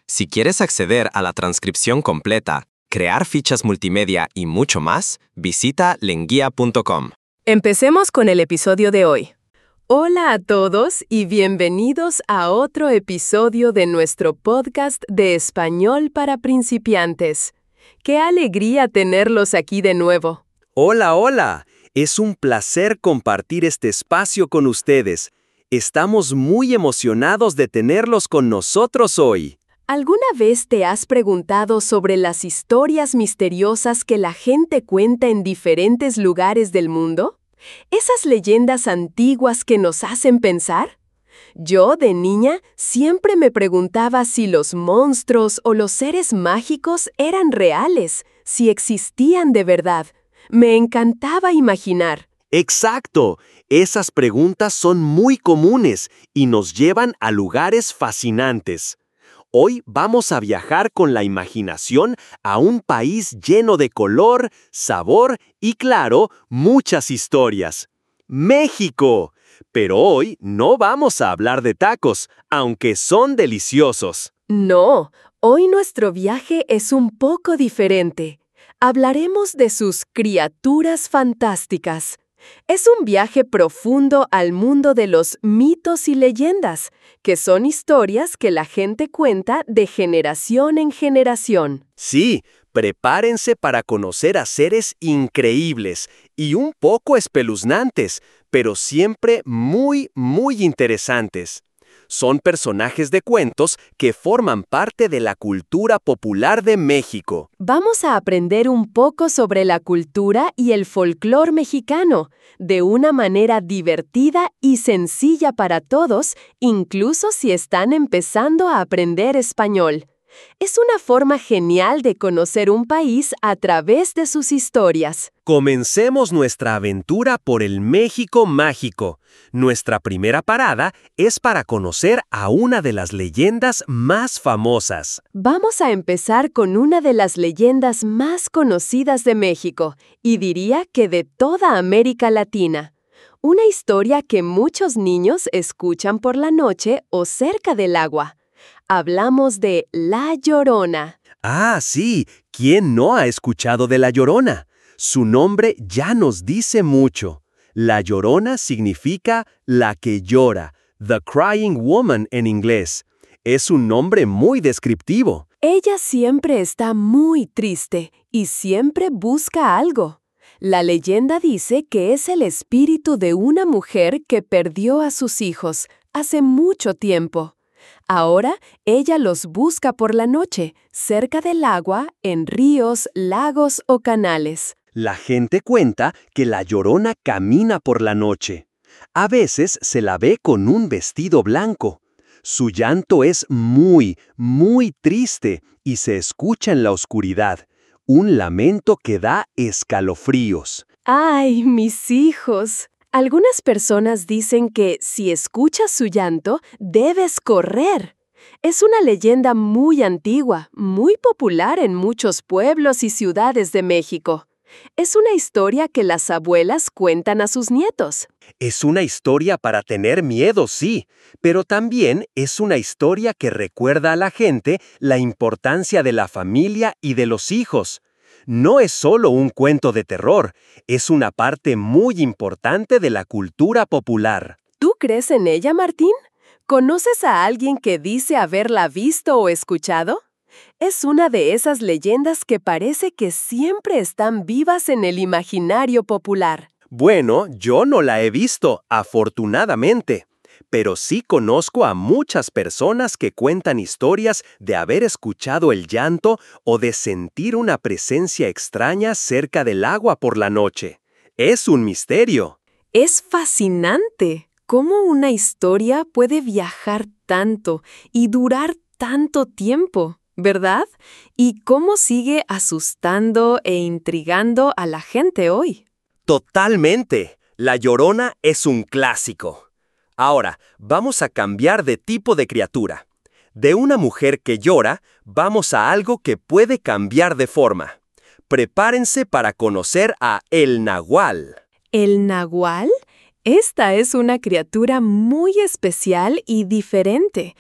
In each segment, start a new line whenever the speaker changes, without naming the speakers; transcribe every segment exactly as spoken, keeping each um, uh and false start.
Si quieres acceder a la transcripción completa, crear fichas multimedia y mucho más, visita lenguía punto com.
Empecemos con el episodio de hoy. Hola a todos y bienvenidos a otro episodio de nuestro podcast de español para principiantes. ¡Qué alegría tenerlos aquí de nuevo!
Hola, hola. Es un placer compartir este espacio con ustedes. Estamos muy emocionados de tenerlos con nosotros hoy.
¿Alguna vez te has preguntado sobre las historias misteriosas que la gente cuenta en diferentes lugares del mundo? ¿Esas leyendas antiguas que nos hacen pensar? Yo, de niña, siempre me preguntaba si los monstruos o los seres mágicos eran reales, si existían de verdad. Me encantaba imaginar.
Exacto. Esas preguntas son muy comunes y nos llevan a lugares fascinantes. Hoy vamos a viajar con la imaginación a un país lleno de color, sabor y, claro, muchas historias. ¡México! Pero hoy no vamos a hablar de tacos, aunque son deliciosos.
No, hoy nuestro viaje es un poco diferente. Hablaremos de sus criaturas fantásticas. Es un viaje profundo al mundo de los mitos y leyendas, que son historias que la gente cuenta de generación en generación.
Sí, prepárense para conocer a seres increíbles y un poco espeluznantes, pero siempre muy, muy interesantes. Son personajes de cuentos que forman parte de la cultura popular de México.
Vamos a aprender un poco sobre la cultura y el folclore mexicano, de una manera divertida y sencilla para todos, incluso si están empezando a aprender español. Es una forma genial de conocer un país a través de sus historias.
Comencemos nuestra aventura por el México mágico. Nuestra primera parada es para conocer a una de las leyendas más famosas.
Vamos a empezar con una de las leyendas más conocidas de México, y diría que de toda América Latina. Una historia que muchos niños escuchan por la noche o cerca del agua. Hablamos de La Llorona.
Ah, sí, ¿quién no ha escuchado de La Llorona? Su nombre ya nos dice mucho. La Llorona significa la que llora, the crying woman en inglés. Es un nombre muy descriptivo.
Ella siempre está muy triste y siempre busca algo. La leyenda dice que es el espíritu de una mujer que perdió a sus hijos hace mucho tiempo. Ahora ella los busca por la noche, cerca del agua, en ríos, lagos o canales.
La gente cuenta que la Llorona camina por la noche. A veces se la ve con un vestido blanco. Su llanto es muy, muy triste y se escucha en la oscuridad. Un lamento que da escalofríos.
¡Ay, mis hijos! Algunas personas dicen que si escuchas su llanto, debes correr. Es una leyenda muy antigua, muy popular en muchos pueblos y ciudades de México. Es una historia que las abuelas cuentan a sus nietos.
Es una historia para tener miedo, sí, pero también es una historia que recuerda a la gente la importancia de la familia y de los hijos. No es solo un cuento de terror, es una parte muy importante de la cultura popular.
¿Tú crees en ella, Martín? ¿Conoces a alguien que dice haberla visto o escuchado? Es una de esas leyendas que parece que siempre están vivas en el imaginario popular.
Bueno, yo no la he visto, afortunadamente. Pero sí conozco a muchas personas que cuentan historias de haber escuchado el llanto o de sentir una presencia extraña cerca del agua por la noche. Es un misterio.
Es fascinante cómo una historia puede viajar tanto y durar tanto tiempo, ¿verdad? Y cómo sigue asustando e intrigando a la gente hoy.
Totalmente. La Llorona es un clásico. Ahora, vamos a cambiar de tipo de criatura. De una mujer que llora, vamos a algo que puede cambiar de forma. Prepárense para conocer a el Nahual.
¿El Nahual? Esta es una criatura muy especial y diferente.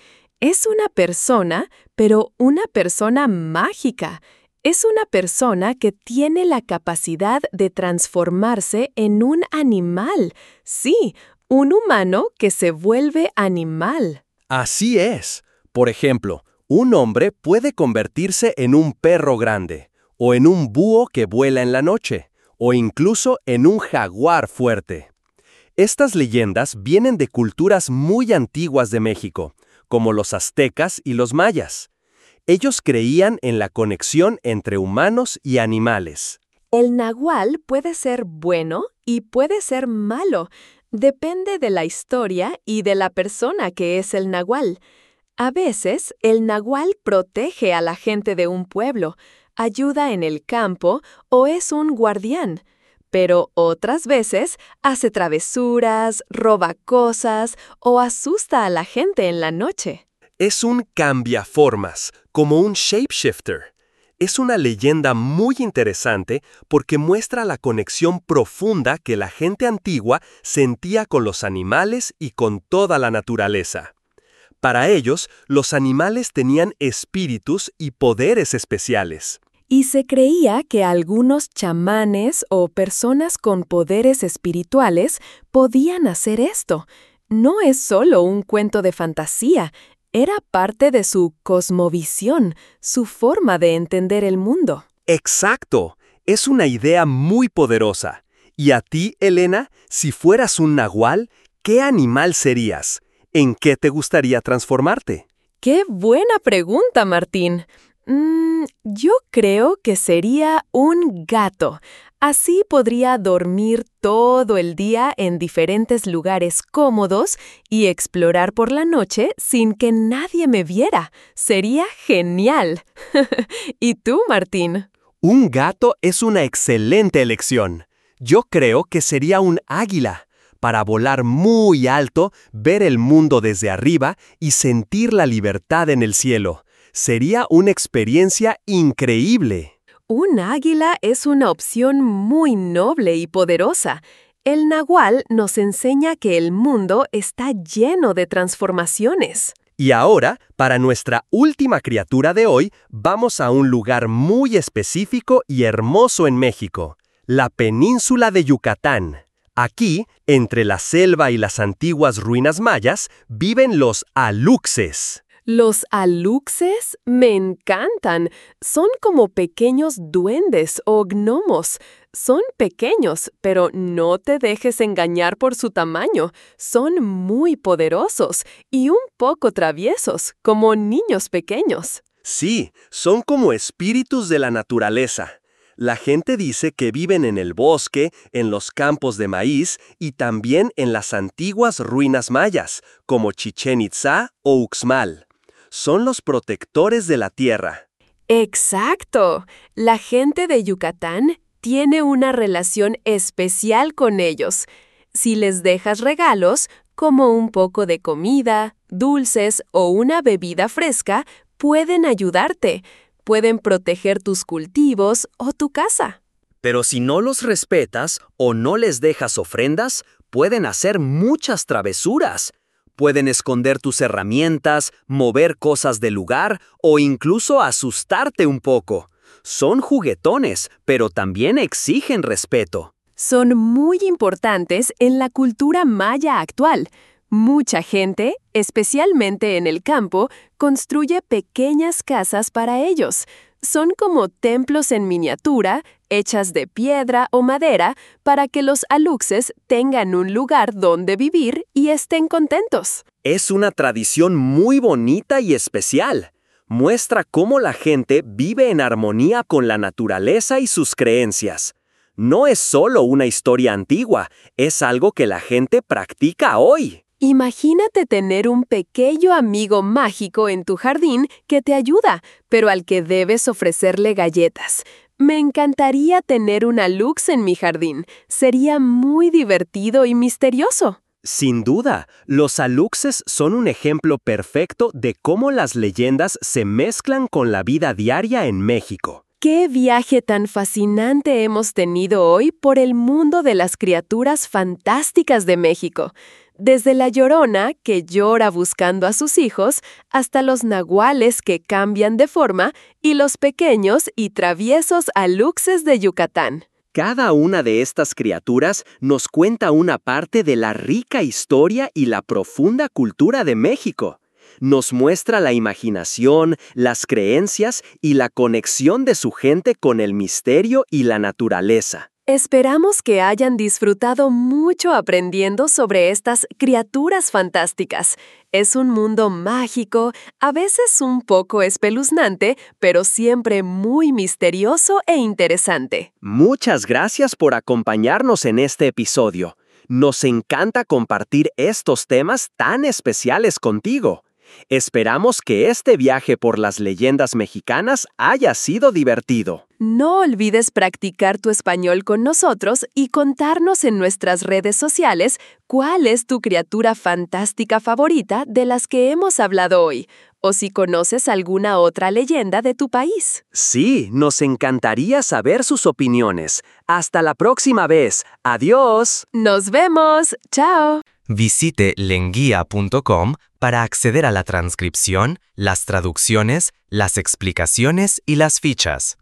Es una persona, pero una persona mágica. Es una persona que tiene la capacidad de transformarse en un animal. Sí, un humano que se vuelve animal.
Así es. Por ejemplo, un hombre puede convertirse en un perro grande, o en un búho que vuela en la noche, o incluso en un jaguar fuerte. Estas leyendas vienen de culturas muy antiguas de México, como los aztecas y los mayas. Ellos creían en la conexión entre humanos y animales.
El nahual puede ser bueno y puede ser malo. Depende de la historia y de la persona que es el nahual. A veces, el nahual protege a la gente de un pueblo, ayuda en el campo o es un guardián. Pero otras veces hace travesuras, roba cosas o asusta a la gente en la noche.
Es un cambiaformas, como un shapeshifter. Es una leyenda muy interesante porque muestra la conexión profunda que la gente antigua sentía con los animales y con toda la naturaleza. Para ellos, los animales tenían espíritus y poderes especiales.
Y se creía que algunos chamanes o personas con poderes espirituales podían hacer esto. No es solo un cuento de fantasía, era parte de su cosmovisión, su forma de entender el mundo.
¡Exacto! Es una idea muy poderosa. Y a ti, Elena, si fueras un nahual, ¿qué animal serías? ¿En qué te gustaría transformarte?
¡Qué buena pregunta, Martín! Mm, yo creo que sería un gato. Así podría dormir todo el día en diferentes lugares cómodos y explorar por la noche sin que nadie me viera. Sería genial. ¿Y tú, Martín?
Un gato es una excelente elección. Yo creo que sería un águila, para volar muy alto, ver el mundo desde arriba y sentir la libertad en el cielo. Sería una experiencia increíble.
Un águila es una opción muy noble y poderosa. El nahual nos enseña que el mundo está lleno de transformaciones.
Y ahora, para nuestra última criatura de hoy, vamos a un lugar muy específico y hermoso en México, la península de Yucatán. Aquí, entre la selva y las antiguas ruinas mayas, viven los aluxes.
Los aluxes me encantan. Son como pequeños duendes o gnomos. Son pequeños, pero no te dejes engañar por su tamaño. Son muy poderosos y un poco traviesos, como niños pequeños.
Sí, son como espíritus de la naturaleza. La gente dice que viven en el bosque, en los campos de maíz y también en las antiguas ruinas mayas, como Chichén Itzá o Uxmal. Son los protectores de la tierra.
¡Exacto! La gente de Yucatán tiene una relación especial con ellos. Si les dejas regalos, como un poco de comida, dulces o una bebida fresca, pueden ayudarte. Pueden proteger tus cultivos o tu casa.
Pero si no los respetas o no les dejas ofrendas, pueden hacer muchas travesuras. Pueden esconder tus herramientas, mover cosas del lugar o incluso asustarte un poco. Son juguetones, pero también exigen respeto.
Son muy importantes en la cultura maya actual. Mucha gente, especialmente en el campo, construye pequeñas casas para ellos. Son como templos en miniatura, hechas de piedra o madera, para que los aluxes tengan un lugar donde vivir y estén contentos.
Es una tradición muy bonita y especial. Muestra cómo la gente vive en armonía con la naturaleza y sus creencias. No es solo una historia antigua, es algo que la gente practica hoy.
Imagínate tener un pequeño amigo mágico en tu jardín que te ayuda, pero al que debes ofrecerle galletas. Me encantaría tener un alux en mi jardín. Sería muy divertido y misterioso.
Sin duda, los aluxes son un ejemplo perfecto de cómo las leyendas se mezclan con la vida diaria en México.
¡Qué viaje tan fascinante hemos tenido hoy por el mundo de las criaturas fantásticas de México! desde la Llorona, que llora buscando a sus hijos, hasta los nahuales que cambian de forma y los pequeños y traviesos aluxes de Yucatán.
Cada una de estas criaturas nos cuenta una parte de la rica historia y la profunda cultura de México. Nos muestra la imaginación, las creencias y la conexión de su gente con el misterio y la naturaleza.
Esperamos que hayan disfrutado mucho aprendiendo sobre estas criaturas fantásticas. Es un mundo mágico, a veces un poco espeluznante, pero siempre muy misterioso e interesante.
Muchas gracias por acompañarnos en este episodio. Nos encanta compartir estos temas tan especiales contigo. Esperamos que este viaje por las leyendas mexicanas haya sido divertido.
No olvides practicar tu español con nosotros y contarnos en nuestras redes sociales cuál es tu criatura fantástica favorita de las que hemos hablado hoy, o si conoces alguna otra leyenda de tu país.
Sí, nos encantaría saber sus opiniones. Hasta la próxima vez. ¡Adiós!
¡Nos vemos! ¡Chao!
Visite lenguía punto com para acceder a la transcripción, las traducciones, las explicaciones y las fichas.